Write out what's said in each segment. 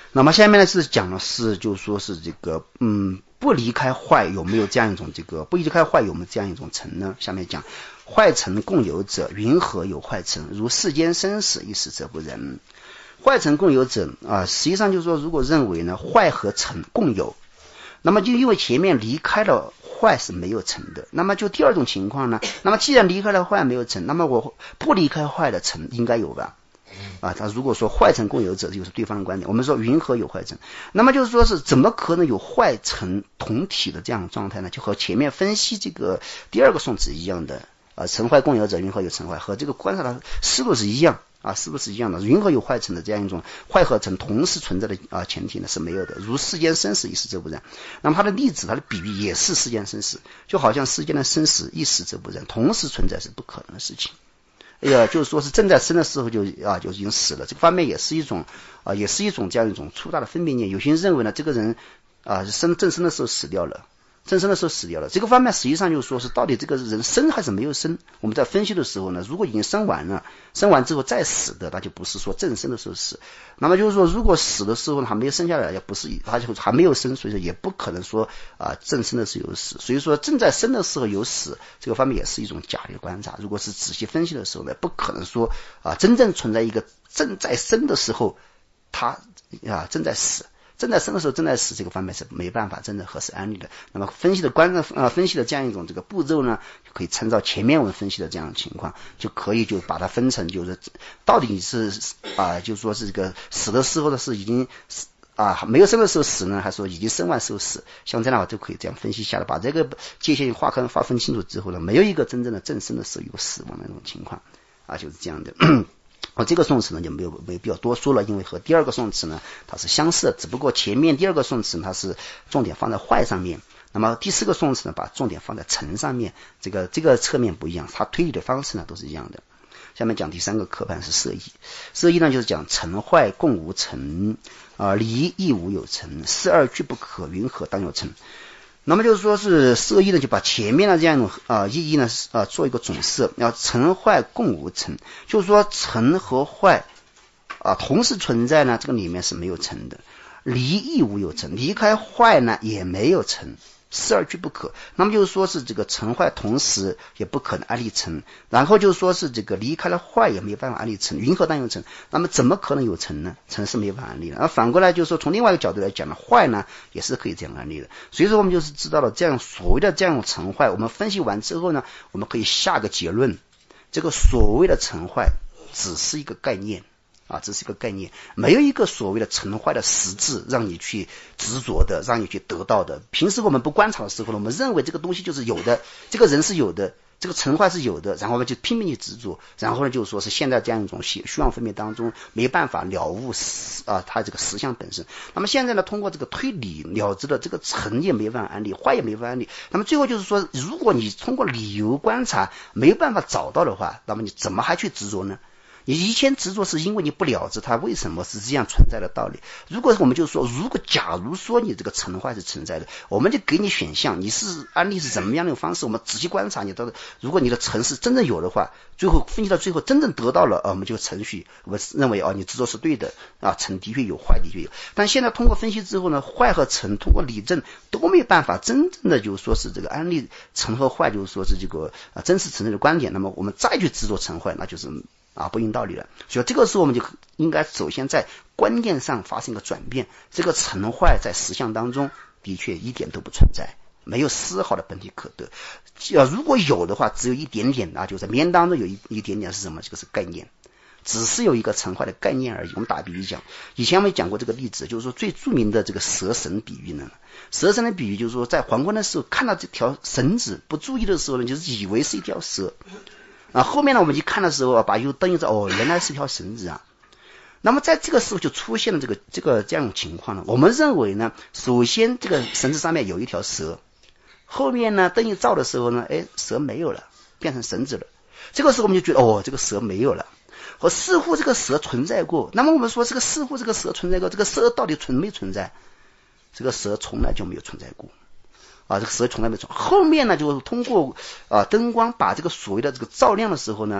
那么下面呢是讲的是就是说是这个不离开坏有没有这样一种不离开坏有没有这样一种成呢？下面讲坏成共有者，云何有坏成？如世间生死，一时则不仁。坏成共有者实际上就是说，如果认为呢坏和成共有，那么就因为前面离开了坏是没有成的，那么就第二种情况呢，那么既然离开了坏没有成，那么我不离开坏的成应该有吧？他如果说坏成共有者，就是对方的观点。我们说云何有坏成？那么就是说是怎么可能有坏成同体的这样的状态呢？就和前面分析这个第二个宋词一样的成坏共有者，云何有成坏，和这个观察的思路是一样思路是一样的。云何有坏成的这样一种坏和成同时存在的前提呢是没有的。如世间生死，一时则不仁。那么它的例子，它的比喻也是世间生死，就好像世间的生死一时则不仁，同时存在是不可能的事情。就是说是正在生的时候就已经死了，这个方面也是一种这样一种粗大的分别念。有些人认为呢，这个人正生的时候死掉了，这个方面实际上就是说是到底这个人生还是没有生。我们在分析的时候呢，如果已经生完了，生完之后再死的，那就不是说正生的时候死。那么就是说，如果死的时候还没有生下来，也不是他就还没有生，所以说也不可能说正生的时候有死。所以说正在生的时候有死，这个方面也是一种假的观察。如果是仔细分析的时候呢，不可能说真正存在一个正在生的时候他正在死。正在生的时候正在死，这个方面是没办法真的核实安利的。那么分析的这样一种这个步骤呢，就可以参照前面我们分析的这样的情况，就可以就把它分成就是到底是就是说是这个死的时候的是已经没有生的时候死呢，还是说已经生完时候死？像这样的话就可以这样分析下来，把这个界限划分清楚之后呢，没有一个真正的正生的时候有死亡的那种情况就是这样的。这个宋词呢就没有必要多说了，因为和第二个宋词呢它是相似的，只不过前面第二个宋词它是重点放在坏上面，那么第四个宋词呢把重点放在成上面，这个侧面不一样，它推理的方式呢都是一样的。下面讲第三个科判是色义。色义呢就是讲成坏共无成，离亦无有成，事二俱不可，云何当有成？那么就是说是色义呢，就把前面的这样一种意义呢做一个总色，要成坏共无成，就是说成和坏同时存在呢，这个里面是没有成的。离亦无有成，离开坏呢也没有成，事二俱不可。那么就是说是这个成坏同时也不可能安立成，然后就是说是这个离开了坏也没有办法安立成，云何当有成？那么怎么可能有成呢？成是没有办法安立的。而反过来就是说从另外一个角度来讲呢，坏呢也是可以这样安立的。所以说我们就是知道了这样所谓的这样成坏，我们分析完之后呢，我们可以下个结论，这个所谓的成坏只是一个概念这是一个概念，没有一个所谓的成坏的实质让你去执着的，让你去得到的。平时我们不观察的时候呢，我们认为这个东西就是有的，这个人是有的，这个成坏是有的，然后我们就拼命去执着，然后呢就是说是现在这样一种虚妄分别当中没办法了悟它这个实相本身。那么现在呢通过这个推理了知的这个成也没办法安立，坏也没办法安立，那么最后就是说如果你通过理由观察没有办法找到的话，那么你怎么还去执着呢？你以前执着是因为你不了知它为什么是这样存在的道理。如果我们就说，假如说你这个成坏是存在的，我们就给你选项，你是安利是怎么样的方式，我们仔细观察你的，如果你的成是真正有的话，最后分析到最后真正得到了我们就程序，我们认为你执着是对的成的确有，坏的确有。但现在通过分析之后呢，坏和成通过理证都没有办法真正的就是说是这个安利成和坏就是说是这个真实存在的观点，那么我们再去执着成坏，那就是不应道理了。所以这个时候我们就应该首先在观念上发生一个转变，这个成坏在实相当中的确一点都不存在，没有丝毫的本体可得。如果有的话只有一点点就在名言当中有一点点是什么？这个是概念，只是有一个成坏的概念而已。我们打比喻讲，以前我们讲过这个例子，就是说最著名的这个蛇绳比喻呢，蛇绳的比喻就是说在黄昏的时候看到这条绳子不注意的时候呢，就是以为是一条蛇后面呢我们去看的时候把油灯一照，原来是条绳子那么在这个时候就出现了这样的情况呢。我们认为呢，首先这个绳子上面有一条蛇，后面呢灯一照的时候呢，蛇没有了，变成绳子了。这个时候我们就觉得这个蛇没有了，似乎这个蛇存在过。那么我们说似乎这个蛇存在过，这个蛇到底存没存在？这个蛇从来就没有存在过这个蛇从来没存。后面呢就通过灯光把这个所谓的这个照亮的时候呢，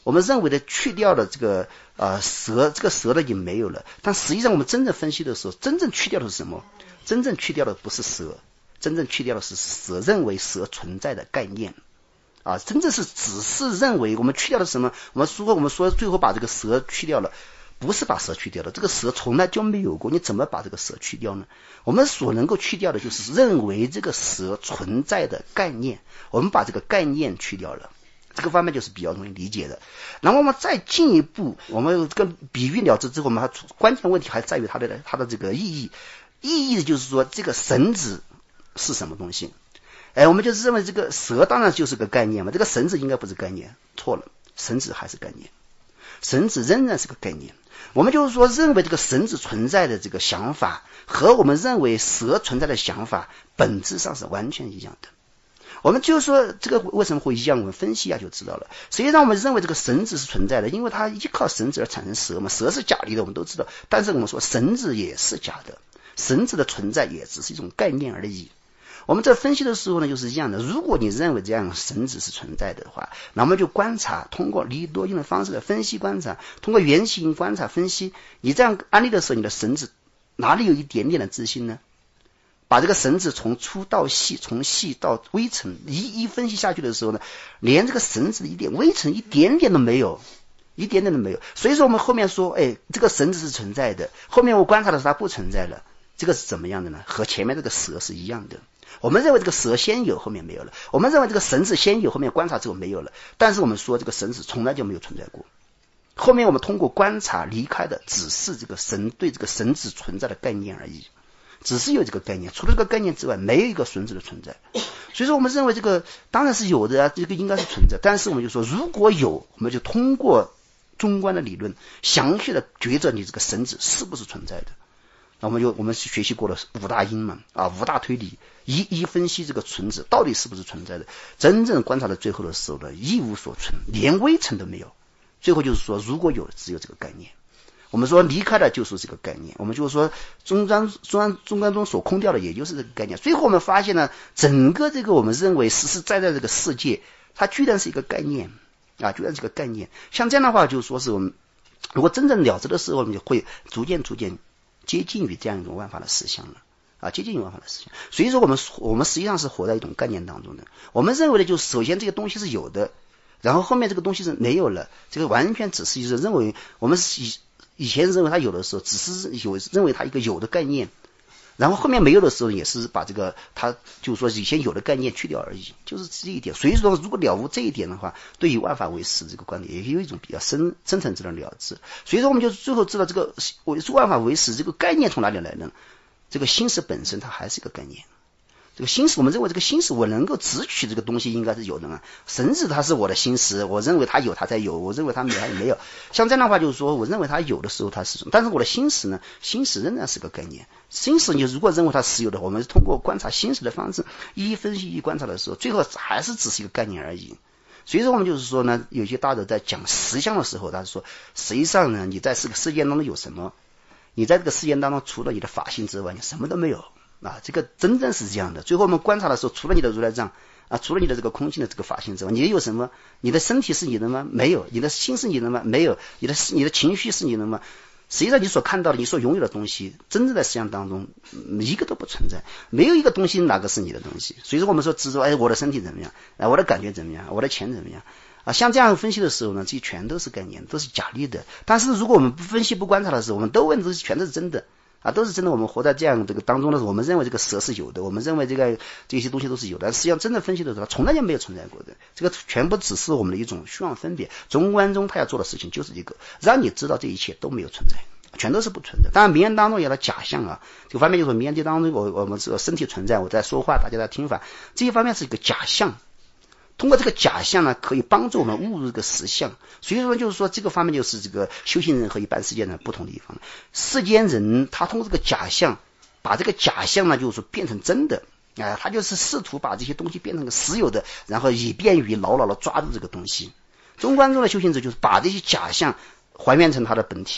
我们认为的去掉的这个蛇，这个蛇的已经没有了。但实际上我们真正分析的时候，真正去掉的是什么？真正去掉的不是蛇，真正去掉的是蛇认为蛇存在的概念啊，真正是只是认为我们去掉的什么？我们说最后把这个蛇去掉了，不是把蛇去掉了，这个蛇从来就没有过，你怎么把这个蛇去掉呢？我们所能够去掉的就是认为这个蛇存在的概念，我们把这个概念去掉了。这个方面就是比较容易理解的。然后我们再进一步，我们这个比喻了之之后，我们关键问题还在于它的这个意义。意义就是说，这个绳子是什么东西？我们就是认为这个蛇当然就是个概念嘛，这个绳子应该不是概念，错了，绳子还是概念，绳子仍然是个概念。我们就是说，认为这个绳子存在的这个想法和我们认为蛇存在的想法本质上是完全一样的。我们就是说这个为什么会一样，我们分析一下就知道了。实际上我们认为这个绳子是存在的，因为它依靠绳子而产生蛇嘛，蛇是假的我们都知道，但是我们说绳子也是假的，绳子的存在也只是一种概念而已。我们在分析的时候呢，就是一样的。如果你认为这样绳子是存在的话，那我们就观察，通过利多因的方式来分析观察，通过原型观察分析。你这样安利的时候，你的绳子哪里有一点点的自信呢？把这个绳子从粗到细，从细到微层一分析下去的时候呢，连这个绳子的一点微层一点点都没有，一点点都没有。所以说我们后面说，这个绳子是存在的，后面我观察的是它不存在了，这个是怎么样的呢？和前面这个蛇是一样的。我们认为这个蛇先有，后面没有了；我们认为这个绳子先有，后面观察之后没有了。但是我们说这个绳子从来就没有存在过。后面我们通过观察离开的只是这个对这个绳子存在的概念而已，只是有这个概念，除了这个概念之外，没有一个绳子的存在。所以说我们认为这个当然是有的啊，这个应该是存在。但是我们就说，如果有，我们就通过中观的理论，详细的抉择你这个绳子是不是存在的。那我们学习过了五大因嘛，五大推理，一分析这个存子到底是不是存在的。真正观察到最后的时候呢，一无所存，连微尘都没有。最后就是说，如果有，只有这个概念。我们说离开的就是这个概念，我们就是说中观中所空掉的也就是这个概念。最后我们发现呢，整个这个我们认为实实在在这个世界，它居然是一个概念啊，居然是个概念。像这样的话，就是说是我们如果真正了知的时候，我们就会逐渐接近于这样一种万法的实相了啊，接近于万法的实相。所以说我们实际上是活在一种概念当中的。我们认为的就是首先这个东西是有的，然后后面这个东西是没有了，这个完全只是一个认为我们以前认为它有的时候只是认为它一个有的概念，然后后面没有的时候也是把这个它就是说以前有的概念去掉而已，就是这一点。所以说如果了悟这一点的话，对于万法唯识这个观点也有一种比较深层次的了知。所以说我们就最后知道这个万法唯识这个概念从哪里来呢？这个心识本身它还是一个概念。这个心识，我们认为这个心识我能够直取这个东西应该是有的嘛。绳子它是我的心识，我认为它有它才有，我认为它没有它也没有。像这样的话就是说，我认为它有的时候它是什么，但是我的心识呢，心识仍然是个概念。心识你如果认为它实有的话，我们通过观察心识的方式一分析一观察的时候，最后还是只是一个概念而已。所以说我们就是说呢，有些大德在讲实相的时候，他说实际上呢，你在这个世界当中有什么？你在这个世界当中除了你的法性之外，你什么都没有。这个真正是这样的。最后我们观察的时候，除了你的如来藏除了你的这个空性的这个法性之外，你有什么？你的身体是你的吗？没有。你的心是你的吗？没有。你的情绪是你的吗？实际上你所看到的，你所拥有的东西，真正在实相当中一个都不存在，没有一个东西哪个是你的东西。所以说我们说执着，我的身体怎么样？我的感觉怎么样？我的钱怎么样？像这样分析的时候呢，这些全都是概念，都是假立的。但是如果我们不分析不观察的时候，我们都问这全都是真的。都是真的。我们活在这样这个当中的时候，我们认为这个蛇是有的，我们认为这些东西都是有的，实际上真的分析的时候，它从来就没有存在过的。这个全部只是我们的一种虚妄分别。中观中他要做的事情就是一个，让你知道这一切都没有存在，全都是不存在。当然名言当中有了假象这个方面就是名言当中我们这个身体存在，我在说话，大家在听法，这一方面是一个假象。通过这个假象呢，可以帮助我们悟入这个实相。所以说就是说这个方面就是这个修行人和一般世间人不同的地方。世间人他通过这个假象，把这个假象呢就是说变成真的他就是试图把这些东西变成个实有的，然后以便于牢牢的抓住这个东西。中观中的修行者就是把这些假象还原成他的本体，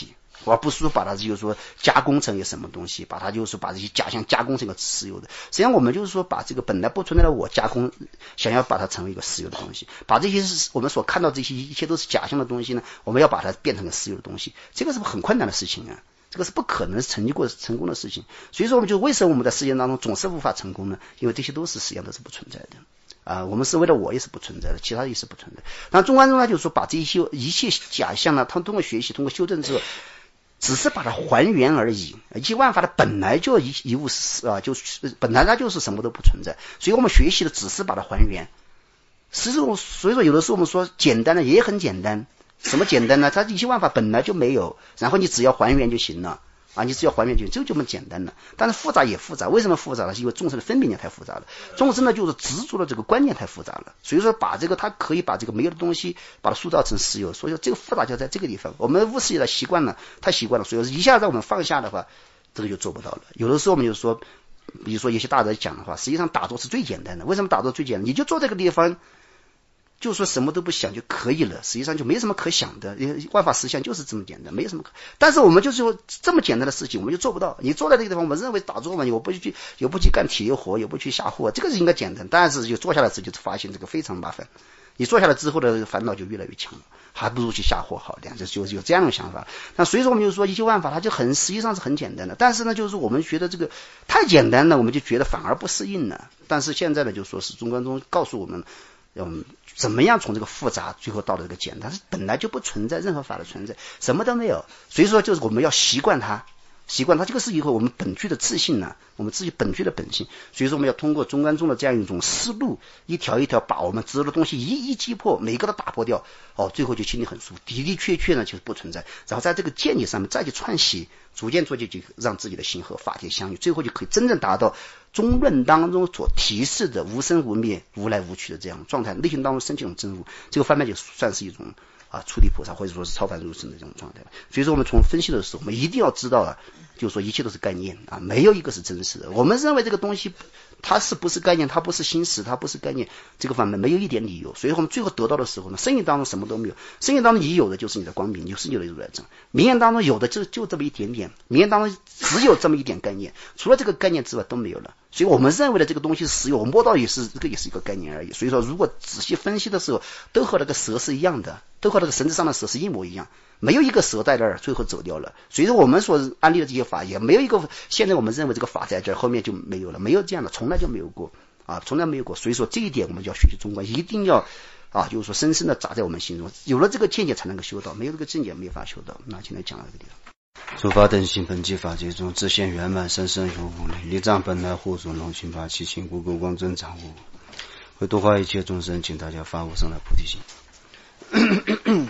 而不是说把它就是说加工成一个什么东西，把它就是说把这些假象加工成一个实有的。实际上我们就是说把这个本来不存在的我加工，想要把它成为一个实有的东西，把这些我们所看到这些一切都是假象的东西呢，我们要把它变成个实有的东西，这个是很困难的事情啊，这个是不可能成功的事情。所以说我们就为什么我们在世界当中总是无法成功呢？因为这些都是实际上都是不存在的啊，我们是为了我也是不存在的，其他也是不存在。那中观中呢，就是说把这些一切假象呢，他通过学习，通过修正之后，只是把它还原而已。一切万法的本来就一无啊，就是本来它就是什么都不存在，所以我们学习的只是把它还原。所以说有的时候我们说简单的也很简单，什么简单呢？它一切万法本来就没有，然后你只要还原就行了。啊，你只要还原就这么简单了，但是复杂也复杂。为什么复杂呢？是因为众生的分别念太复杂了，众生呢就是执着的这个观念太复杂了。所以说把这个他可以把这个没有的东西把它塑造成实有，所以说这个复杂就在这个地方。我们无视也习惯了，太习惯了，所以说一下让我们放下的话，这个就做不到了。有的时候我们就说，比如说有些大德讲的话，实际上打坐是最简单的。为什么打坐最简单？你就坐这个地方。就说什么都不想就可以了，实际上就没什么可想的，万法实相就是这么简单，没什么可。但是我们就是说这么简单的事情我们就做不到。你坐在这个地方，我们认为打坐嘛，我不去干体力活，也不去下货，这个是应该简单。但是就坐下来之后就发现这个非常麻烦，你坐下来之后的烦恼就越来越强了，还不如去下货好点，就有这样的想法。那所以说我们就说一切万法它就实际上是很简单的，但是呢就是我们觉得这个太简单了，我们就觉得反而不适应了。但是现在呢就说是中观中告诉我们怎么样从这个复杂最后到了这个简单，是本来就不存在任何法的存在，什么都没有。所以说就是我们要习惯它，这个是以后我们本具的自信呢，我们自己本具的本性。所以说我们要通过中观中的这样一种思路，一条一条把我们执着的东西一击破，每个都打破掉，最后就心里很舒服，的的确确呢就是不存在。然后在这个见解上面再去串习，逐渐就让自己的心和法界相遇，最后就可以真正达到中论当中所提示的无生无灭、无来无去的这样状态，内心当中升起一种真悟，这个方面就算是一种出离菩萨或者说是超凡入圣的这种状态。所以说我们从分析的时候，我们一定要知道就是说一切都是概念没有一个是真实的。我们认为这个东西它是不是概念，它不是心识，它不是概念，这个方面没有一点理由。所以我们最后得到的时候呢，生命当中什么都没有，生命当中你有的就是你的光明，就是你的如来藏。名言当中有的就这么一点点，名言当中只有这么一点概念，除了这个概念之外都没有了。所以我们认为的这个东西是实有，我摸到也是这个也是一个概念而已。所以说如果仔细分析的时候，都和那个蛇是一样的，都和那个绳子上的蛇是一模一样，没有一个蛇在那儿最后走掉了。所以说我们所安利的这些法也没有一个现在我们认为这个法在这儿后面就没有了，没有这样的，从来就没有过从来没有过。所以说这一点我们就要学习中观，一定要就是说深深的扎在我们心中，有了这个见解才能够修到，没有这个见解没法修到。那现在讲到这个地方。诸法等性本具法界中，自现圆满，生生有无类。离障本来护主龙心法，其情故故光真常无。为度化一切众生，请大家发无上的菩提心。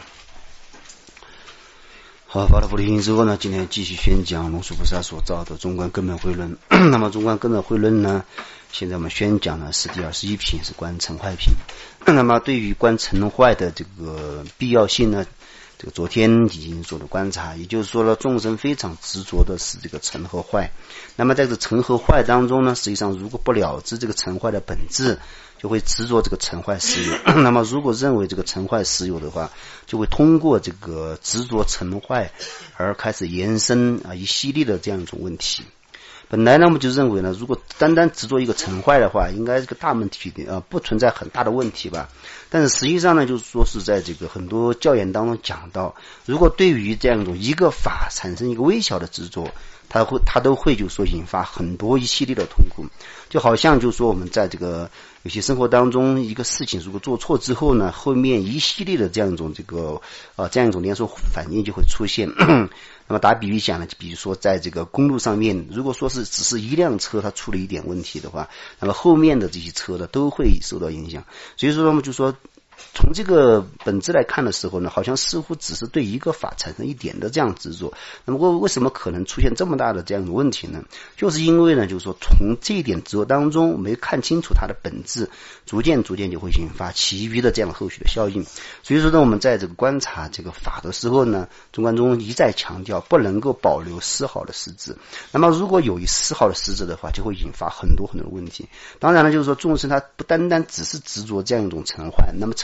好，发了菩提心之后呢，今天继续宣讲龙树菩萨所造的中观根本慧论。那么中观根本慧论呢，现在我们宣讲呢是第21品，是观成坏品。那么对于观成坏的这个必要性呢，这个昨天已经做了观察，也就是说了众生非常执着的是这个成和坏。那么在这个成和坏当中呢，实际上如果不了知这个成坏的本质，就会执着这个成坏实有。那么如果认为这个成坏实有的话，就会通过这个执着成坏而开始延伸一系列的这样一种问题。本来呢我们就认为呢，如果单单执着一个成坏的话，应该这个大问题不存在很大的问题吧。但是实际上呢，就是说是在这个很多教研当中讲到，如果对于这样一种一个法产生一个微小的执着，它都会就是说引发很多一系列的痛苦。就好像就是说我们在这个有些生活当中一个事情如果做错之后呢，后面一系列的这样一种这样一种连锁反应就会出现。那么打比喻讲呢，比如说在这个公路上面，如果说是只是一辆车它出了一点问题的话，那么后面的这些车呢都会受到影响。所以说我们就说从这个本质来看的时候呢，好像似乎只是对一个法产生一点的这样执着。那么为什么可能出现这么大的这样的问题呢？就是因为呢，就是说从这一点执着当中没看清楚它的本质，逐渐就会引发其余的这样后续的效应。所以说呢，我们在这个观察这个法的时候呢，中观中一再强调不能够保留丝毫的实质。那么如果有一丝毫的实质的话，就会引发很多很多的问题。当然了，就是说众生他不单单只是执着这样一种成坏，那么成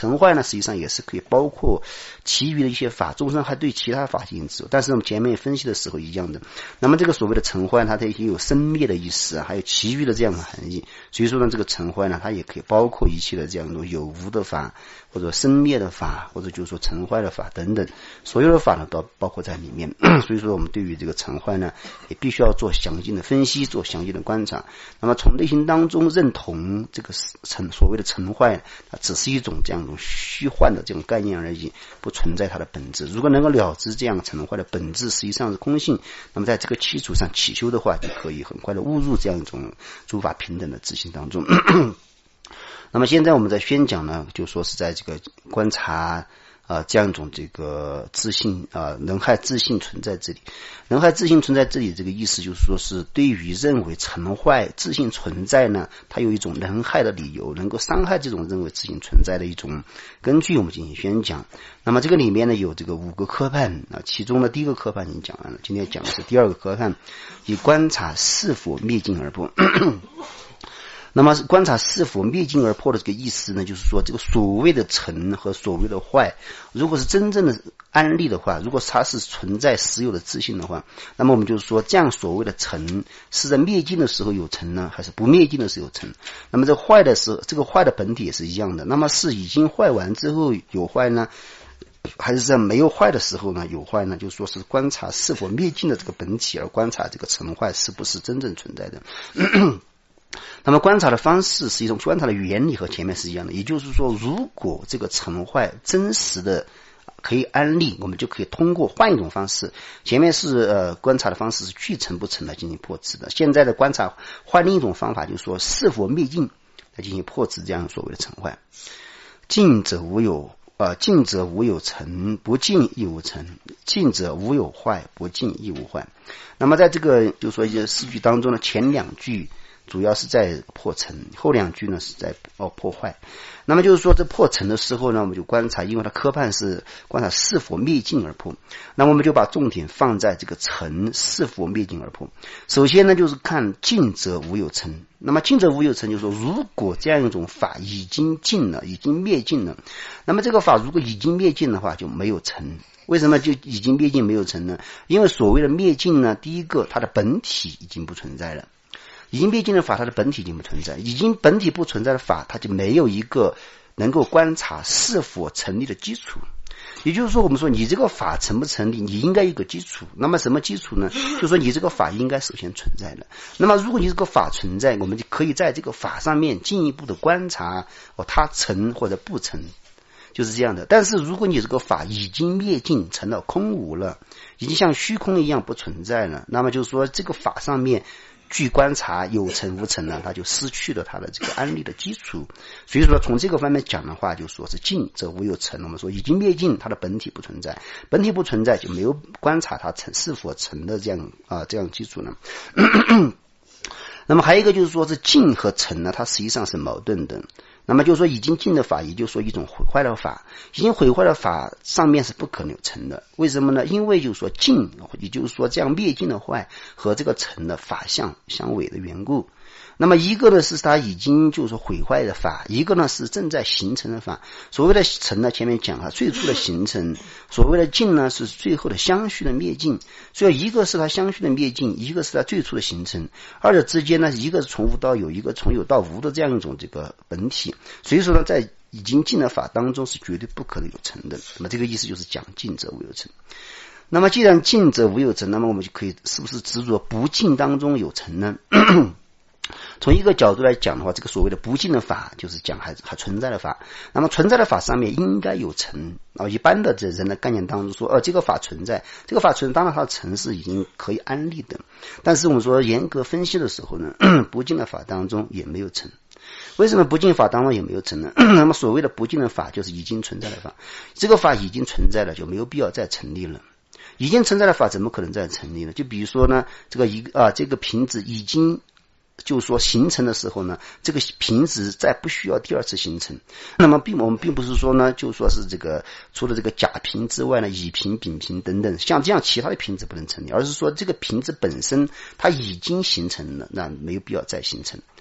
成坏呢实际上也是可以包括其余的一些法，众生还对其他法进行执着，但是我们前面分析的时候一样的。那么这个所谓的成坏它也有生灭的意思还有其余的这样的含义，所以说呢这个成坏呢它也可以包括一切的这样一种有无的法，或者生灭的法，或者就是说成坏的法等等，所有的法呢都包括在里面。所以说我们对于这个成坏呢也必须要做详尽的分析，做详尽的观察。那么从内心当中认同这个所谓的成坏，它只是一种这样一种虚幻的这种概念而已，不存在它的本质。如果能够了知这样成坏的本质实际上是空性，那么在这个基础上起修的话，就可以很快的悟入这样一种诸法平等的自性当中。那么现在我们在宣讲呢，就说是在这个观察这样一种这个自性人害自性存在这里，人害自性存在这里这个意思就是说是对于认为成坏自性存在呢，它有一种人害的理由，能够伤害这种认为自性存在的一种根据，我们进行宣讲。那么这个里面呢有这个5个科判其中的第一个科判已经讲完了，今天讲的是第2个科判，以观察是否灭尽而破。那么观察是否灭尽而破的这个意思呢，就是说这个所谓的成和所谓的坏，如果是真正的安立的话，如果它是存在实有的自性的话，那么我们就是说这样所谓的成是在灭尽的时候有成呢，还是不灭尽的时候有成。那么这坏的时候，这个坏的本体也是一样的，那么是已经坏完之后有坏呢，还是在没有坏的时候呢有坏呢，就是说是观察是否灭尽的这个本体，而观察这个成坏是不是真正存在的。那么观察的方式是一种观察的原理和前面是一样的，也就是说如果这个成坏真实的可以安立，我们就可以通过换一种方式，前面是观察的方式是具成不成来进行破执的，现在的观察换另一种方法，就是说是否灭尽来进行破执，这样所谓的成坏。尽者无有尽者无有成，不尽亦无成；尽者无有坏，不尽亦无坏。那么在这个就是说一些4句当中呢，前2句主要是在破成，后2句呢是在破坏。那么就是说这破成的时候呢，我们就观察，因为它科判是观察是否灭尽而破，那我们就把重点放在这个成是否灭尽而破。首先呢就是看尽者无有成，那么尽者无有成就是说如果这样一种法已经尽了，已经灭尽了，那么这个法如果已经灭尽的话就没有成。为什么就已经灭尽没有成呢？因为所谓的灭尽呢，第一个它的本体已经不存在了，已经灭尽的法它的本体已经不存在，已经本体不存在的法它就没有一个能够观察是否成立的基础。也就是说我们说你这个法成不成立，你应该有个基础。那么什么基础呢？就是说你这个法应该首先存在的。那么如果你这个法存在，我们就可以在这个法上面进一步的观察它成或者不成，就是这样的。但是如果你这个法已经灭尽，成了空无了，已经像虚空一样不存在了，那么就是说这个法上面据观察有成无成呢，它就失去了它的这个安立的基础。所以说从这个方面讲的话，就说是尽则无有成，我们说已经灭尽，它的本体不存在，本体不存在就没有观察它成是否成的这样基础呢。那么还有一个就是说是尽和成呢，它实际上是矛盾的。那么就是说已经尽的法，也就是说一种毁坏的法，已经毁坏的法上面是不可能有成的。为什么呢？因为就是说尽，也就是说这样灭尽的坏和这个成的法相相违的缘故。那么一个呢是它已经就是说毁坏的法，一个呢是正在形成的法。所谓的成呢，前面讲了最初的形成，所谓的尽呢是最后的相续的灭尽。所以一个是它相续的灭尽，一个是它最初的形成，二者之间呢，一个是从无到有，一个从有到无的这样一种这个本体。所以说呢，在已经尽的法当中是绝对不可能有成的。那么这个意思就是讲尽则无有成。那么既然尽则无有成，那么我们就可以是不是执着不尽当中有成呢？从一个角度来讲的话，这个所谓的不尽的法就是讲还存在的法。那么存在的法上面应该有成一般的这人的概念当中说这个法存在，这个法存在，当然它的成是已经可以安立的。但是我们说严格分析的时候呢，不尽的法当中也没有成。为什么不尽法当中也没有成呢？那么所谓的不尽的法就是已经存在的法，这个法已经存在了，就没有必要再成立了。已经存在的法怎么可能再成立呢？就比如说呢，这个瓶子已经就是说形成的时候呢，这个瓶子再不需要第二次形成。那么我们并不是说呢，就是说是这个除了这个甲瓶之外呢，乙瓶、丙瓶等等，像这样其他的瓶子不能成立，而是说这个瓶子本身它已经形成了，那没有必要再形成。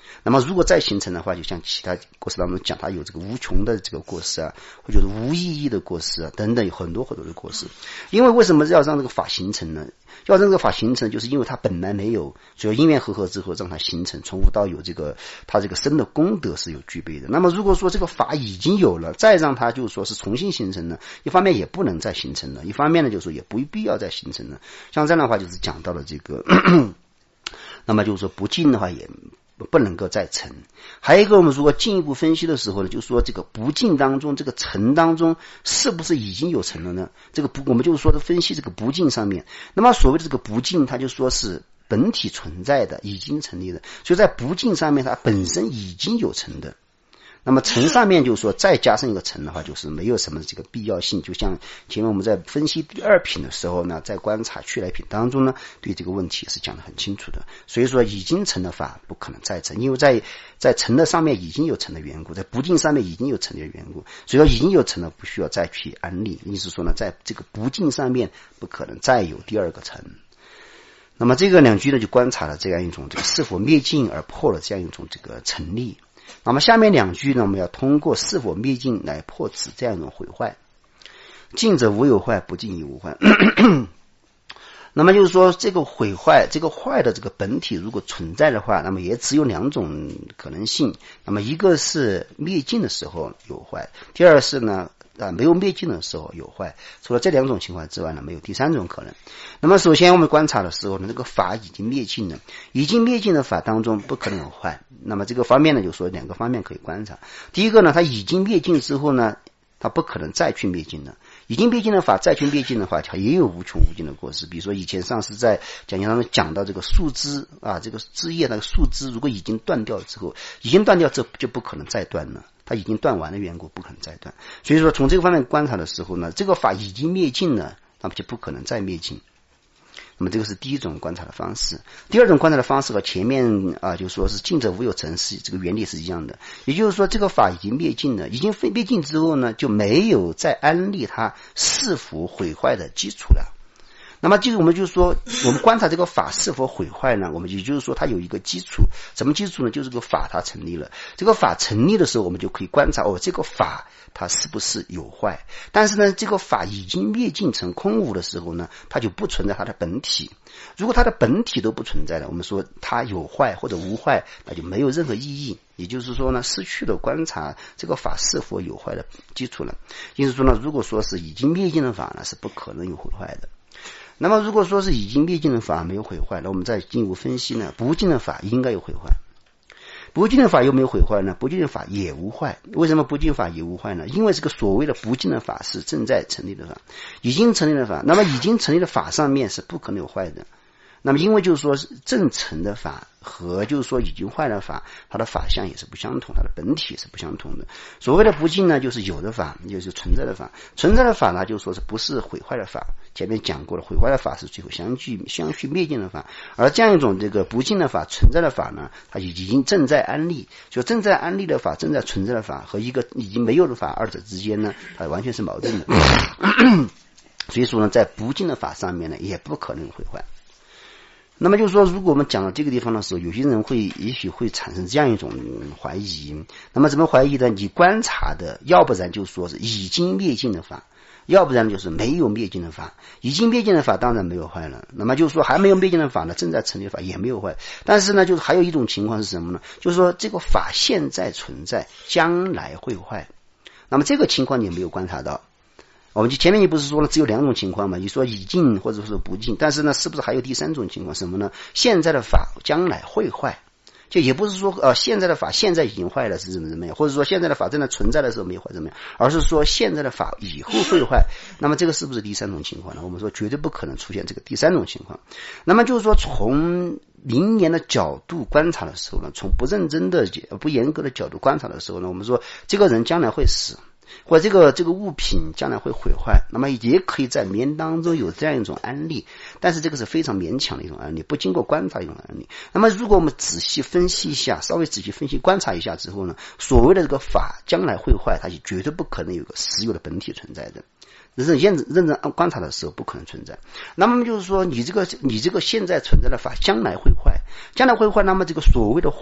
那么如果再形成的话，就像其他过失当中讲，它有这个无穷的这个过失啊，或者是无意义的过失啊，等等，有很多很多的过失。因为为什么要让这个法形成呢？要让这个法形成，就是因为它本来没有，所以因缘和合之后让它形成，从无到有，这个它这个生的功德是有具备的。那么如果说这个法已经有了，再让它就是说是重新形成呢，一方面也不能再形成了，一方面呢就是说也不必要再形成了。像这样的话就是讲到了这个那么就是说不净的话也不能够再成。还有一个我们如果进一步分析的时候呢，就是说这个不净当中，这个成当中是不是已经有成了呢？这个不，我们就是说的分析这个不净上面，那么所谓的这个不净，它就说是本体存在的，已经成立的，所以在不净上面它本身已经有成的。那么成上面就是说再加上一个成的话，就是没有什么这个必要性。就像前面我们在分析第二品的时候呢，在观察去来品当中呢，对这个问题是讲得很清楚的。所以说已经成的法不可能再成，因为在成的上面已经有成的缘故，在不净上面已经有成的缘故，所以说已经有成了，不需要再去安立。意思说呢，在这个不净上面不可能再有第二个成。那么这个两句呢，就观察了这样一种这个是否灭尽而破了这样一种这个成立。那么下面两句呢，我们要通过是否灭尽来破止这样一种毁坏。尽者无有坏，不尽亦无坏。那么就是说这个毁坏，这个坏的这个本体如果存在的话，那么也只有两种可能性。那么一个是灭尽的时候有坏，第二是呢没有灭尽的时候有坏。除了这两种情况之外呢，没有第三种可能。那么首先我们观察的时候呢，这个法已经灭尽了，已经灭尽的法当中不可能有坏。那么这个方面呢，就说两个方面可以观察。第一个呢，它已经灭尽之后呢，它不可能再去灭尽了。已经灭尽的法再去灭尽的话，它也有无穷无尽的过失。比如说以前上次在讲义当中讲到这个树枝啊，这个枝叶那个树枝如果已经断掉之后，已经断掉这就不可能再断了，它已经断完的缘故不可能再断。所以说从这个方面观察的时候呢，这个法已经灭尽了，那么就不可能再灭尽。那么这个是第一种观察的方式。第二种观察的方式和前面就说是尽者无有成是这个原理是一样的。也就是说这个法已经灭尽了，已经灭尽之后呢，就没有再安立它是否毁坏的基础了。那么我们就说我们观察这个法是否毁坏呢，我们也就是说它有一个基础。什么基础呢？就是这个法它成立了。这个法成立的时候，我们就可以观察这个法它是不是有坏。但是呢，这个法已经灭尽成空无的时候呢，它就不存在它的本体。如果它的本体都不存在了，我们说它有坏或者无坏，那就没有任何意义。也就是说呢，失去了观察这个法是否有坏的基础了。因此说呢，如果说是已经灭尽的法呢，是不可能有毁坏的。那么如果说是已经灭尽的法没有毁坏，那我们再进一步分析呢，不尽的法应该有毁坏。不尽的法有没有毁坏呢？不尽的法也无坏。为什么不尽法也无坏呢？因为这个所谓的不尽的法是正在成立的法，已经成立的法，那么已经成立的法上面是不可能有坏的。那么因为就是说正成的法和就是说已经坏的法，它的法相也是不相同，它的本体也是不相同的。所谓的不尽呢，就是有的法，就是存在的法。存在的法呢，就是说是不是毁坏的法。前面讲过了，毁坏的法是最后相续灭尽的法，而这样一种这个不尽的法、存在的法呢，它已经正在安立。就正在安立的法、正在存在的法和一个已经没有的法，二者之间呢，它完全是矛盾的。所以说呢，在不尽的法上面呢，也不可能毁坏。那么就是说，如果我们讲到这个地方的时候，有些人也许会产生这样一种怀疑。那么怎么怀疑呢？你观察的，要不然就说是已经灭尽的法，要不然就是没有灭尽的法。已经灭尽的法当然没有坏了，那么就是说还没有灭尽的法呢，正在成立的法也没有坏。但是呢，就是还有一种情况是什么呢？就是说这个法现在存在，将来会坏。那么这个情况你没有观察到。我们前面你不是说了只有两种情况吗？你说已尽或者说不尽，但是呢，是不是还有第三种情况？什么呢？现在的法将来会坏，就也不是说现在的法现在已经坏了是怎么样，或者说现在的法正在存在的时候没有坏怎么样，而是说现在的法以后会坏。那么这个是不是第三种情况呢？我们说绝对不可能出现这个第三种情况。那么就是说从灵言的角度观察的时候呢，从不认真的不严格的角度观察的时候呢，我们说这个人将来会死，或者这个物品将来会毁坏，那么也可以在眠当中有这样一种案例，但是这个是非常勉强的一种案例，不经过观察一种案例。那么如果我们仔细分析一下，稍微仔细分析观察一下之后呢，所谓的这个法将来会坏，它是绝对不可能有个实有的本体存在的，认真观察的时候不可能存在。那么就是说你这个现在存在的法将来会坏，将来会坏，那么这个所谓的坏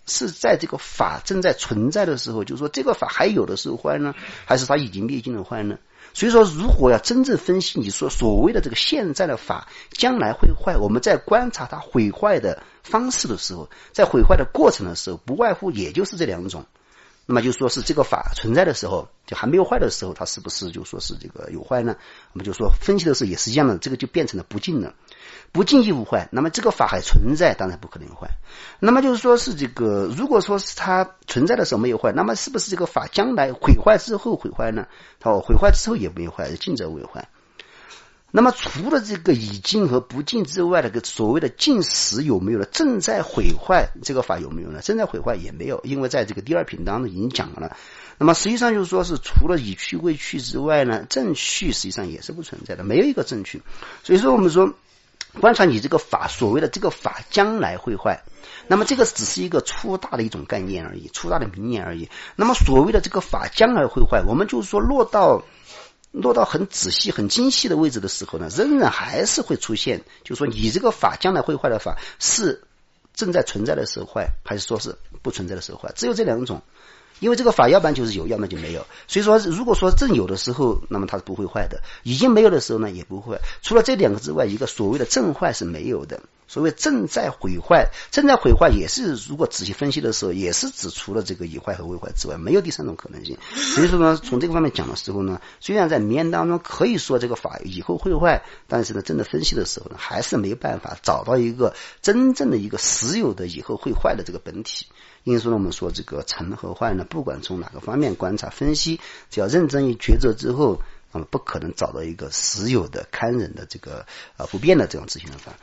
是在这个法正在存在的时候，就是说这个法还有的时候坏呢，还是它已经灭尽了坏呢？所以说如果要真正分析你说所谓的这个现在的法将来会坏，我们在观察它毁坏的方式的时候，在毁坏的过程的时候，不外乎也就是这两种。那么就说是这个法存在的时候，就还没有坏的时候，它是不是就说是这个有坏呢？我们就说分析的时候也是一样的，这个就变成了不净了，不净亦无坏。那么这个法还存在，当然不可能坏。那么就是说是这个，如果说是它存在的时候没有坏，那么是不是这个法将来毁坏之后毁坏呢？它毁坏之后也没有坏，净则为坏。那么除了这个已尽和不尽之外的个所谓的尽时有没有了？正在毁坏这个法有没有呢？正在毁坏也没有，因为在这个第二品当中已经讲了。那么实际上就是说是除了已去未去之外呢，正去实际上也是不存在的，没有一个正去。所以说我们说观察你这个法，所谓的这个法将来会坏，那么这个只是一个粗大的一种概念而已，粗大的名言而已。那么所谓的这个法将来会坏，我们就是说落到很仔细很精细的位置的时候呢，仍然还是会出现，就是说你这个法将来会坏的法是正在存在的时候坏，还是说是不存在的时候坏，只有这两种。因为这个法要不然就是有，要么就没有。所以说如果说正有的时候，那么它是不会坏的，已经没有的时候呢也不会。除了这两个之外，一个所谓的正坏是没有的。所谓正在毁坏，正在毁坏也是如果仔细分析的时候，也是指除了这个已坏和未坏之外，没有第三种可能性。所以说呢，从这个方面讲的时候呢，虽然在名言当中可以说这个法以后会坏，但是呢，真的分析的时候呢，还是没办法找到一个真正的一个实有的以后会坏的这个本体。因此呢，我们说这个成和坏呢，不管从哪个方面观察分析，只要认真一抉择之后，那么不可能找到一个实有的堪忍的这个不变的这种执行的法。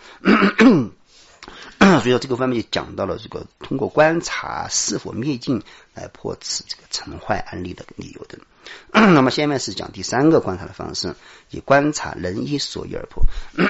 所以说这个方面就讲到了这个通过观察是否灭尽来破此这个成坏安立的理由的。那么下面是讲第三个观察的方式，以观察人依所依而破。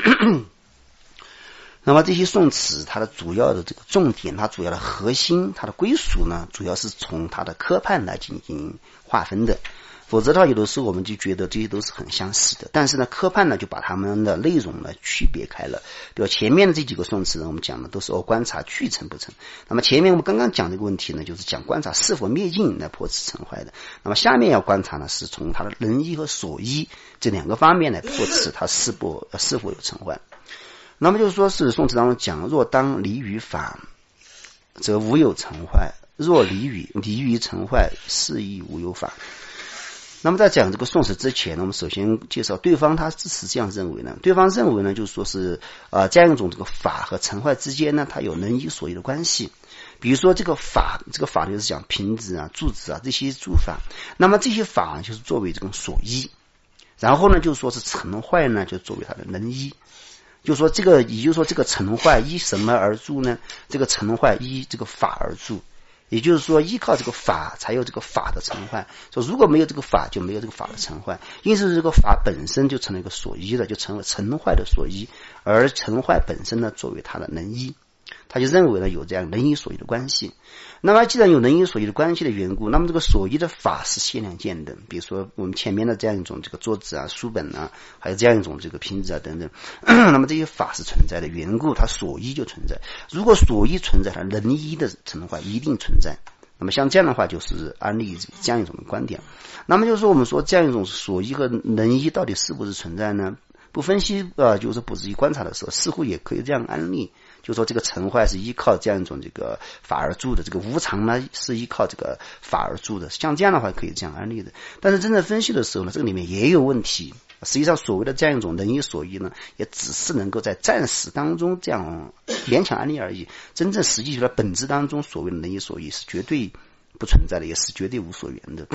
那么这些宋词它的主要的这个重点，它主要的核心，它的归属呢，主要是从它的科判来进行划分的。否则的话，有的时候我们就觉得这些都是很相似的，但是呢，科判呢就把它们的内容呢区别开了。对吧？前面的这几个宋词呢，我们讲的都是观察去成不成。那么前面我们刚刚讲这个问题呢，就是讲观察是否灭尽来破此成坏的。那么下面要观察呢，是从它的人依和所依这两个方面来破此它是否有成坏。那么就是说是宋词当中讲，若当离于法，则无有成坏；若离于成坏，是亦无有法。那么在讲这个宋词之前呢，我们首先介绍对方他是这样认为呢，对方认为呢，就是说是这样一种这个法和成坏之间呢，它有人依所依的关系。比如说这个法就是讲瓶子啊、柱子啊这些诸法，那么这些法就是作为这种所依，然后呢就是说是成坏呢就作为它的人依。就是说这个，也就是说这个成坏依什么而住呢？这个成坏依这个法而住，也就是说依靠这个法才有这个法的成坏。说如果没有这个法，就没有这个法的成坏。因此这个法本身就成了一个所依了，就成了成坏的所依，而成坏本身呢作为它的人依，他就认为呢有这样人依所依的关系。那么既然有人依所依的关系的缘故，那么这个所依的法是限量见的。比如说我们前面的这样一种这个桌子啊、书本啊，还有这样一种这个瓶子啊等等，那么这些法是存在的缘故，它所依就存在。如果所依存在，它人依的成坏一定存在。那么像这样的话，就是安立这样一种观点。那么就是说我们说这样一种所依和人依到底是不是存在呢？不分析就是不仔细观察的时候，似乎也可以这样安立。就说这个成坏是依靠这样一种这个法而住的，这个无常呢是依靠这个法而住的，像这样的话可以这样安立的。但是真正分析的时候呢，这个里面也有问题。实际上所谓的这样一种人依所依呢，也只是能够在暂时当中这样勉强安立而已。真正实际的本质当中，所谓的人依所依是绝对不存在的，也是绝对无所缘的。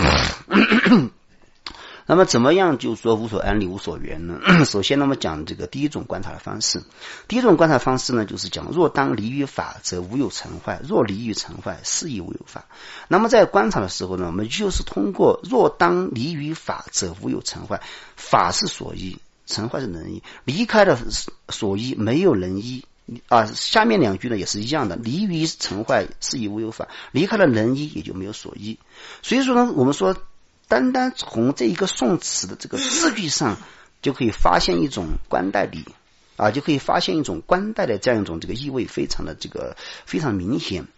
那么怎么样就是说无所安立无所缘呢？首先呢，我们讲这个第一种观察的方式。第一种观察方式呢，就是讲若当离于法，则无有成坏；若离于成坏，是亦无有法。那么在观察的时候呢，我们就是通过若当离于法，则无有成坏。法是所依，成坏是人依。离开了所依，没有人依。下面两句呢也是一样的，离于成坏，是亦无有法。离开了人依，也就没有所依。所以说呢，我们说单单从这一个宋词的这个字句上，就可以发现一种观待理就可以发现一种观待的这样一种这个意味非常明显。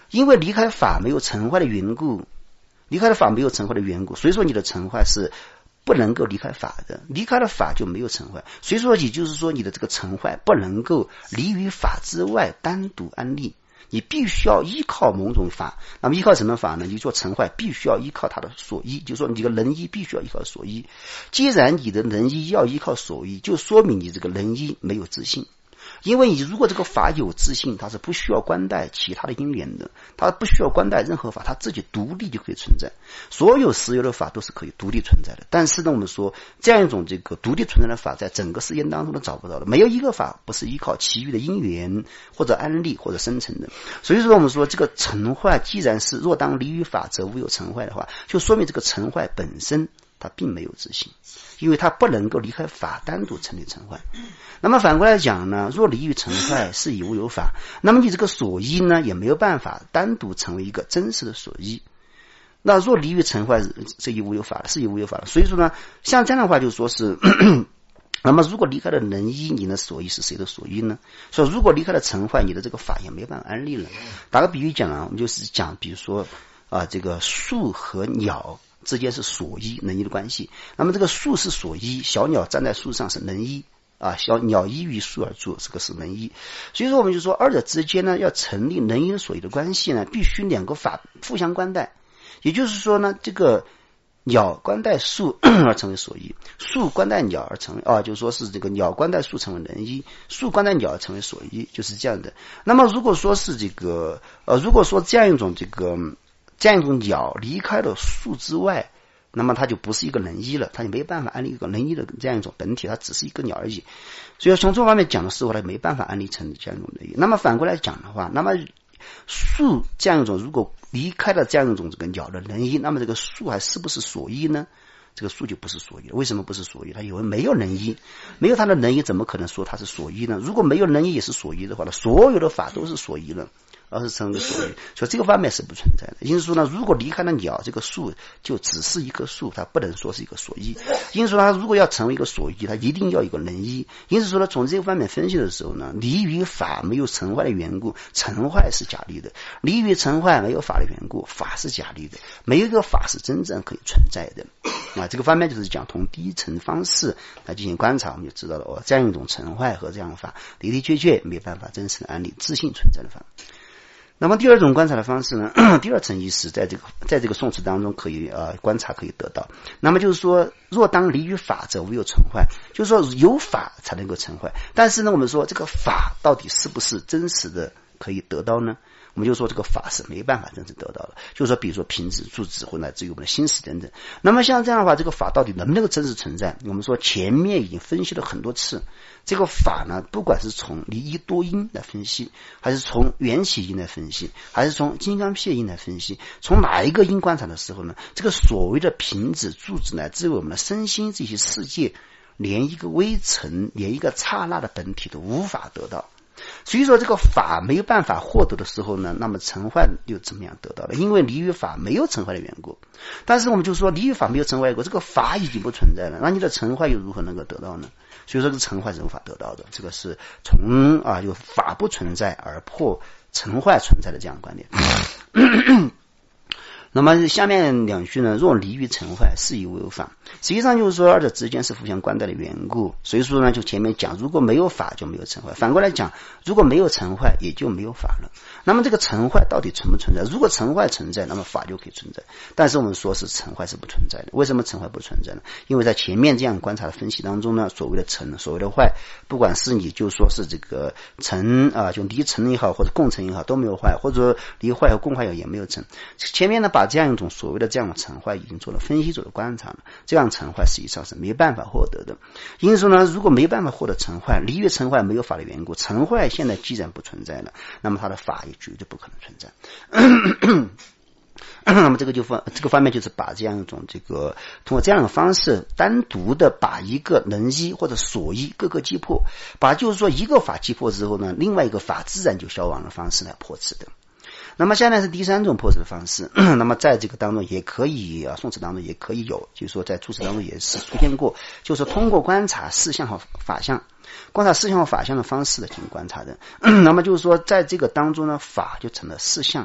因为离开法没有成坏的缘故，离开了法没有成坏的缘故，所以说你的成坏是不能够离开法的，离开了法就没有成坏，所以说也就是说你的这个成坏不能够离于法之外单独安立，你必须要依靠某种法。那么依靠什么法呢？你做成坏必须要依靠它的所依，就是说你这个能依必须要依靠所依。既然你的能依要依靠所依，就说明你这个能依没有自性。因为你如果这个法有自性，它是不需要关带其他的因缘的，它不需要关带任何法，它自己独立就可以存在。所有实有的法都是可以独立存在的，但是呢，我们说这样一种这个独立存在的法，在整个世间当中都找不到的，没有一个法不是依靠其余的因缘或者安立或者生成的。所以说我们说这个成坏既然是若当离于法则无有成坏的话，就说明这个成坏本身它并没有自性，因为它不能够离开法单独成立成坏。那么反过来讲呢，若离于成坏是以无有法，那么你这个所依呢也没有办法单独成为一个真实的所依。那若离于成坏是以无有法的，是以无有法的。所以说呢，像这样的话就说是那么如果离开了能依，你的所依是谁的所依呢？所以如果离开了成坏，你的这个法也没办法安立了。打个比喻讲啊，我们就是讲比如说这个树和鸟之间是所依能依的关系，那么这个树是所依，小鸟站在树上是能依小鸟依于树而住，这个是能依。所以说我们就说二者之间呢要成立能依所依的关系呢，必须两个法互相关带。也就是说呢，这个鸟关带树而成为所依，树关带鸟而成为就是说是这个鸟关带树成为能依，树关带鸟而成为所依，就是这样的。那么如果说是这个如果说这样一种鸟离开了树之外，那么它就不是一个能依了，它就没办法安立一个能依的这样一种本体，它只是一个鸟而已。所以从这方面讲的时候呢，没办法安立成这样一种能依。那么反过来讲的话，那么树这样一种如果离开了这样一种这个鸟的能依，那么这个树还是不是所依呢？这个树就不是所依了。为什么不是所依？它因为没有能依，没有它的能依，怎么可能说它是所依呢？如果没有能依也是所依的话呢，所有的法都是所依了，而是成为所依，所以这个方面是不存在的。因此说呢，如果离开了鸟，这个树就只是一棵树，它不能说是一个所依。因此说它如果要成为一个所依，它一定要有一个能依。因此说呢，从这个方面分析的时候呢，离于法没有成坏的缘故，成坏是假立的；离于成坏没有法的缘故，法是假立的。没有一个法是真正可以存在的。这个方面就是讲从第一层方式来进行观察，我们就知道了这样一种成坏和这样的法的的确确没办法真实的安立自性存在的法。那么第二种观察的方式呢，第二层意识在这个宋词当中可以观察可以得到。那么就是说，若当离于法则无有成坏，就是说有法才能够成坏。但是呢，我们说这个法到底是不是真实的可以得到呢？我们就说这个法是没办法真正得到的，就是说比如说品质、住址或乃至于我们的心识等等。那么像这样的话，这个法到底能不能够真实存在？我们说前面已经分析了很多次，这个法呢，不管是从离一多因来分析，还是从缘起因来分析，还是从金刚撇因来分析，从哪一个因观察的时候呢，这个所谓的品质、住址乃至于我们的身心这些世界，连一个微尘，连一个刹那的本体都无法得到。所以说这个法没有办法获得的时候呢，那么成坏又怎么样得到的？因为离于法没有成坏的缘故。但是我们就说离于法没有成坏的缘故，这个法已经不存在了，那你的成坏又如何能够得到呢？所以说这个成坏是无法得到的。这个是从有法不存在而破成坏存在的这样的观点。那么下面两句呢，若离于成坏是以无有法，实际上就是说二者之间是互相关带的缘故。所以说呢，就前面讲如果没有法就没有成坏，反过来讲如果没有成坏也就没有法了。那么这个成坏到底存不存在？如果成坏存在，那么法就可以存在。但是我们说是成坏是不存在的。为什么成坏不存在呢？因为在前面这样观察的分析当中呢，所谓的成所谓的坏，不管是你就说是这个成就离成也好，或者共成也好都没有坏，或者离坏和共坏也没有成。前面呢把这样一种所谓的这样的成坏已经做了分析，做了观察了，这样成坏实际上是没办法获得的。因此呢，如果没办法获得成坏，离于成坏没有法的缘故，成坏现在既然不存在了，那么它的法也绝对不可能存在。那么这个方面就是把这样一种通过这样的方式单独的把一个能依或者所依各个击破，把就是说一个法击破之后呢，另外一个法自然就消亡的方式来破此的。那么下面是第三种破除的方式，那么在这个当中也可以宋词当中也可以有，就是说在注释当中也是出现过，就是通过观察事相和法相，观察事相和法相的方式来进行观察的。那么就是说在这个当中呢，法就成了事相，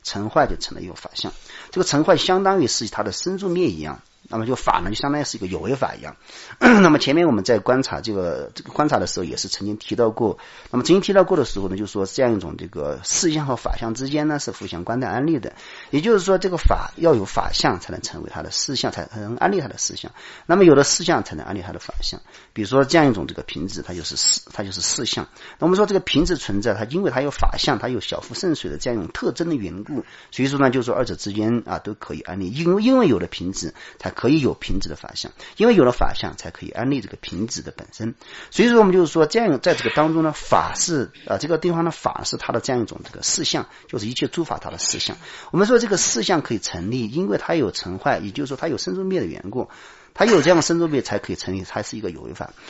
成坏就成了有法相。这个成坏相当于是它的生住灭一样，那么就法呢就相当于是一个有为法一样。那么前面我们在观察这个观察的时候也是曾经提到过，那么曾经提到过的时候呢，就是说这样一种这个事相和法相之间呢是互相关待安立的，也就是说这个法要有法相才能成为它的事相，才能安立它的事相，那么有了事相才能安立它的法相。比如说这样一种这个瓶子，它就是事相。那我们说这个瓶子存在，它因为它有法相，它有小腹渗水的这样一种特征的缘故，所以说呢就是说二者之间都可以安立，因为有了瓶子才可以有瓶子的法相，因为有了法相才可以安立这个瓶子的本身。所以说我们就是说这样在这个当中呢，法是这个地方的法是它的这样一种这个事相，就是一切诸法它的事相。我们说这个事相可以成立，因为它有成坏，也就是说它有生住灭的缘故，它有这样生住灭才可以成立，它是一个有为法。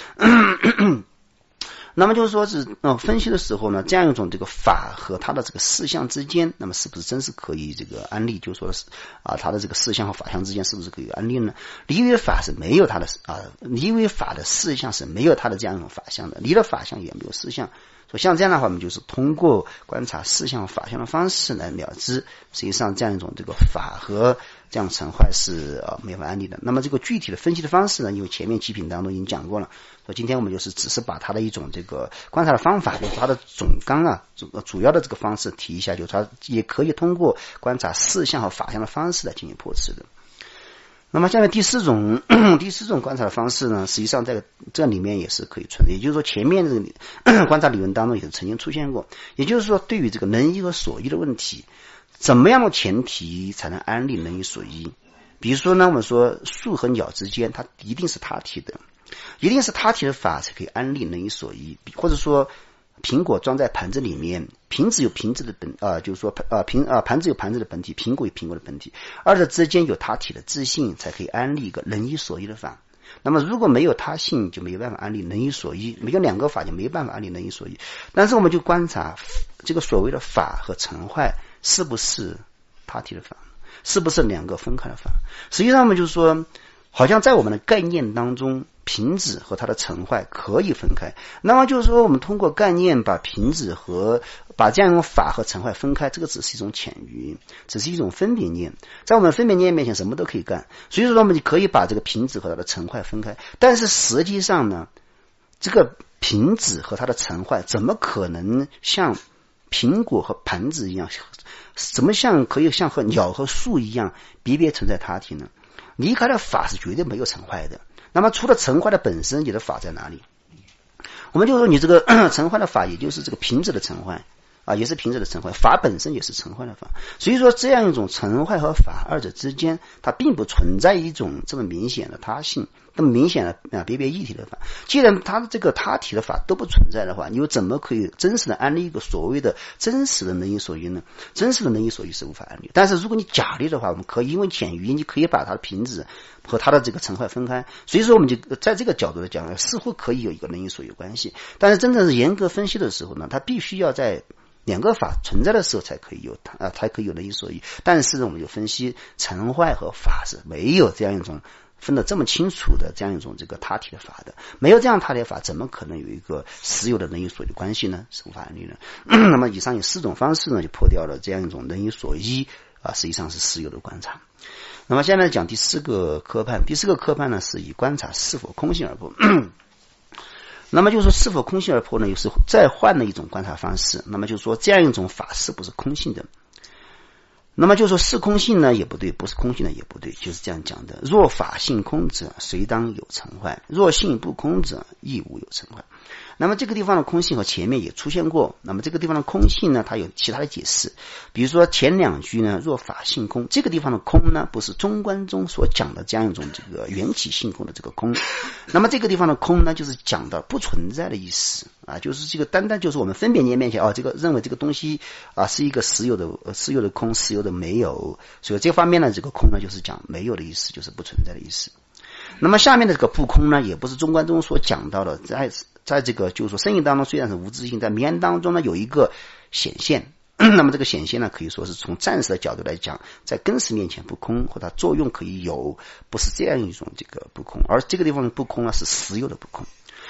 那么就是说是分析的时候呢，这样一种这个法和它的这个事相之间，那么是不是真是可以这个安立，就说是它的这个事相和法相之间是不是可以安立呢？离为法是没有它的离为法的事相是没有它的这样一种法相的，离了法相也没有事相。所以像这样的话，我们就是通过观察事相和法相的方式来了知，实际上这样一种这个法和这样成坏是没法安立的。那么这个具体的分析的方式呢，因为前面几品当中已经讲过了，所以今天我们就是只是把它的一种这个观察的方法，就是它的总纲主要的这个方式提一下，就是它也可以通过观察事相和法相的方式来进行破斥的。那么下面第四种观察的方式呢，实际上在这里面也是可以存在，也就是说前面这个观察理论当中也是曾经出现过，也就是说对于这个能依和所依的问题，怎么样的前提才能安立能依所依？比如说呢，我们说树和鸟之间它一定是他体的，一定是他体的法才可以安立能依所依，或者说苹果装在盘子里面，瓶子有瓶子的就是说盘子有盘子的本体，苹果有苹果的本体，二者之间有他体的自性，才可以安立一个能依所依的法。那么如果没有他性，就没有办法安立能依所依，没有两个法就没办法安立能依所依。但是我们就观察这个所谓的法和成坏是不是他体的法，是不是两个分开的法。实际上我们就是说，好像在我们的概念当中，瓶子和它的成坏可以分开，那么就是说我们通过概念把瓶子和把这样一种法和成坏分开，这个只是一种浅语，只是一种分别念，在我们分别念面前什么都可以干，所以说我们就可以把这个瓶子和它的成坏分开。但是实际上呢，这个瓶子和它的成坏怎么可能像苹果和盘子一样，怎么可以像和鸟和树一样别别存在他体呢？离开了法是绝对没有成坏的。那么除了成坏的本身，你的法在哪里？我们就说你这个成坏的法，也就是这个瓶子的成坏也是瓶子的成坏，法本身也是成坏的法。所以说这样一种成坏和法二者之间，它并不存在一种这么明显的他性，这么明显的别别一体的法。既然它的这个他体的法都不存在的话，你又怎么可以真实的安立一个所谓的真实的能依所依呢？真实的能依所依是无法安立。但是如果你假立的话，我们可以因为浅语，你可以把它的瓶子和它的这个成坏分开。所以说我们就在这个角度来讲，似乎可以有一个能依所依关系。但是真正是严格分析的时候呢，它必须要在两个法存在的时候才可以有才可以有能依所依。但是我们就分析成坏和法是没有这样一种分得这么清楚的这样一种这个他体的法的，没有这样他体的法，怎么可能有一个实有的能依所依的关系呢？是无法安立的。那么以上有四种方式呢，就破掉了这样一种能依所依实际上是实有的观察。那么现在讲第四个科判，第四个科判呢是以观察是否空性而破。那么就是说是否空性而破呢，又是再换了一种观察方式。那么就是说这样一种法是不是空性的？那么就是说是空性呢也不对，不是空性呢也不对，就是这样讲的。若法性空者，随当有成坏；若性不空者，亦无有成坏。那么这个地方的空性和前面也出现过，那么这个地方的空性呢，它有其他的解释。比如说前两句呢，若法性空，这个地方的空呢，不是中观中所讲的这样一种这个缘起性空的这个空。那么这个地方的空呢，就是讲的不存在的意思就是这个单单就是我们分别念面前这个认为这个东西是一个实有的空，实有的没有，所以这方面呢，这个空呢就是讲没有的意思，就是不存在的意思。那么下面的这个不空呢，也不是中观中所讲到的，在这个就是说生意当中虽然是无自性，在名当中呢有一个显现。那么这个显现呢，可以说是从暂时的角度来讲，在根识面前不空，或它作用可以有，不是这样一种这个不空，而这个地方的不空呢是实有的不空。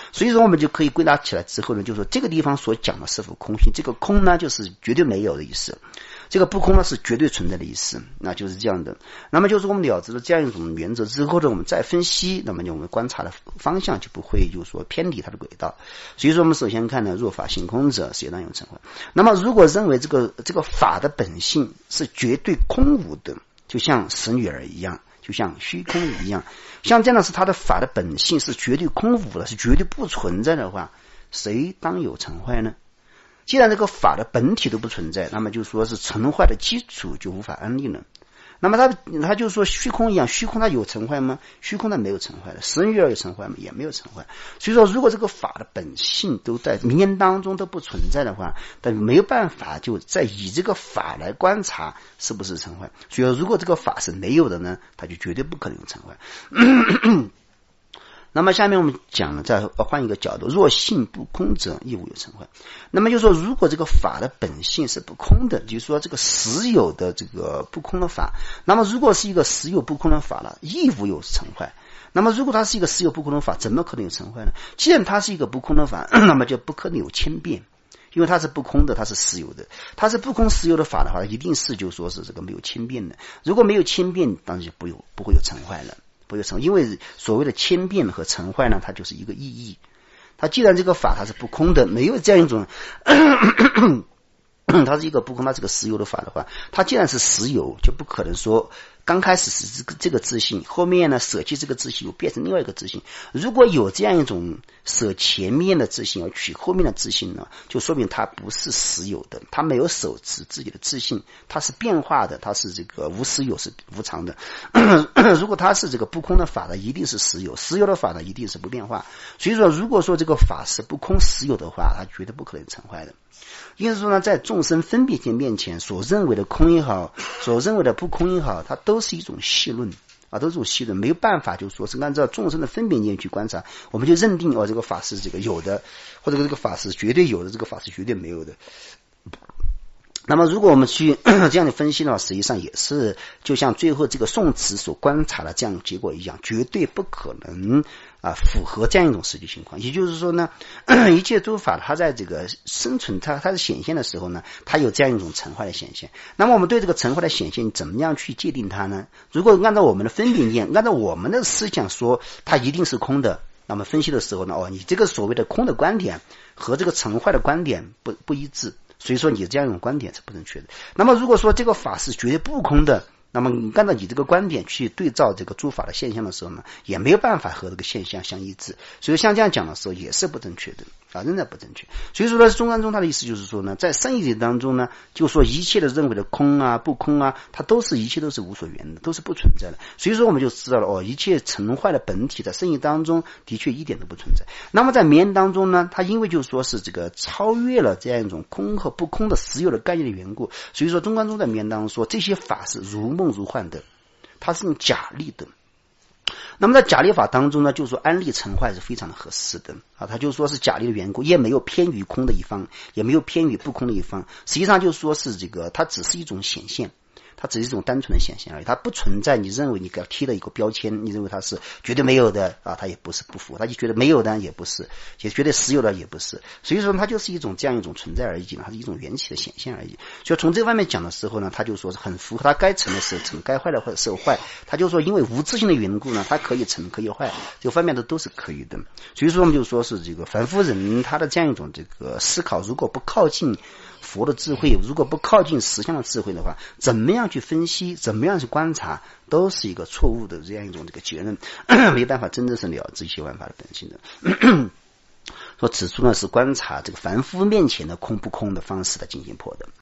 所以说我们就可以归纳起来之后呢，就是说这个地方所讲的是否空性，这个空呢就是绝对没有的意思，这个不空呢是绝对存在的意思，那就是这样的。那么就是我们了知了这样一种原则之后呢，我们再分析，那么我们观察的方向就不会就是说偏离它的轨道。所以说我们首先看呢，若法性空者，谁当有成坏？那么如果认为这个法的本性是绝对空无的，就像死女儿一样，就像虚空一样，像这样的是它的法的本性是绝对空无的，是绝对不存在的话，谁当有成坏呢？既然这个法的本体都不存在，那么就说是成坏的基础就无法安立了。那么他就说虚空一样，虚空它有成坏吗？虚空它没有成坏的。死女儿有成坏吗？也没有成坏。所以说如果这个法的本性都在名言当中都不存在的话，但没有办法就再以这个法来观察是不是成坏。所以说如果这个法是没有的呢，它就绝对不可能有成坏。那么下面我们讲了，再换一个角度，若性不空者，亦无有成坏。那么就说如果这个法的本性是不空的，就是说这个实有的这个不空的法，那么如果是一个实有不空的法了，亦无有成坏。那么如果它是一个实有不空的法，怎么可能有成坏呢？既然它是一个不空的法，那么就不可能有千变，因为它是不空的，它是实有的，它是不空实有的法的话，一定是就说是这个没有千变的。如果没有千变，当然就不会有成坏了。不会成，因为所谓的千变和成坏呢，它就是一个意义。它既然这个法它是不空的，没有这样一种它是一个不空，它是个实有的法的话，它既然是实有，就不可能说刚开始是这个自性，后面呢舍弃这个自性又变成另外一个自性。如果有这样一种舍前面的自性而取后面的自性呢，就说明它不是实有的，它没有守持自己的自性，它是变化的，它是这个无实有，是无常的。如果它是这个不空的法呢，一定是实有，实有的法呢一定是不变化。所以说如果说这个法是不空实有的话，它绝对不可能成坏的。因此说呢，在众生分别心面前所认为的空也好，所认为的不空也好，它都是一种戏论啊，都是一种戏论，没有办法就说是按照众生的分别念去观察，我们就认定这个法是这个有的，或者这个法是绝对有的，这个法是绝对没有的。那么如果我们去这样的分析的话，实际上也是就像最后这个宋词所观察的这样的结果一样，绝对不可能符合这样一种实际情况。也就是说呢，一切诸法它在这个生存它是显现的时候呢，它有这样一种成坏的显现。那么我们对这个成坏的显现怎么样去界定它呢？如果按照我们的分别念，按照我们的思想说它一定是空的，那么分析的时候呢，你这个所谓的空的观点和这个成坏的观点不一致，所以说你这样一种观点是不正确的。那么如果说这个法是绝对不空的，那么你按照你这个观点去对照这个诸法的现象的时候呢，也没有办法和这个现象相一致，所以像这样讲的时候也是不正确的仍然不正确。所以说呢，中观中他的意思就是说呢，在圣义理当中呢，就说一切的认为的空不空它一切都是无所缘的，都是不存在的。所以说我们就知道了一切成坏的本体在圣义当中的确一点都不存在。那么在名言当中呢，它因为就说是这个超越了这样一种空和不空的实有的概念的缘故，所以说中观中在名言当中说这些法是如梦如幻的，它是用假立的。那么在假立法当中呢，就是说安立成坏是非常的合适的他就说是假立的缘故，也没有偏于空的一方，也没有偏于不空的一方，实际上就说是这个它只是一种显现，它只是一种单纯的显现而已，它不存在你认为你给它贴了一个标签，你认为它是绝对没有的它也不是不符，它就觉得没有的也不是，也觉得实有的也不是，所以说它就是一种这样一种存在而已，它是一种缘起的显现而已。所以从这方面讲的时候呢，他就说是很符合它该成的时候成，该坏的时候坏，他就说因为无自性的缘故呢，它可以成可以坏，这个方面都是可以的。所以说我们就说是这个凡夫人他的这样一种这个思考，如果不靠近佛的智慧，如果不靠近实相的智慧的话，怎么样去分析，怎么样去观察，都是一个错误的这样一种这个结论，没办法真正是了知一切万法的本性的。说此处呢是观察这个凡夫面前的空不空的方式来进行破的。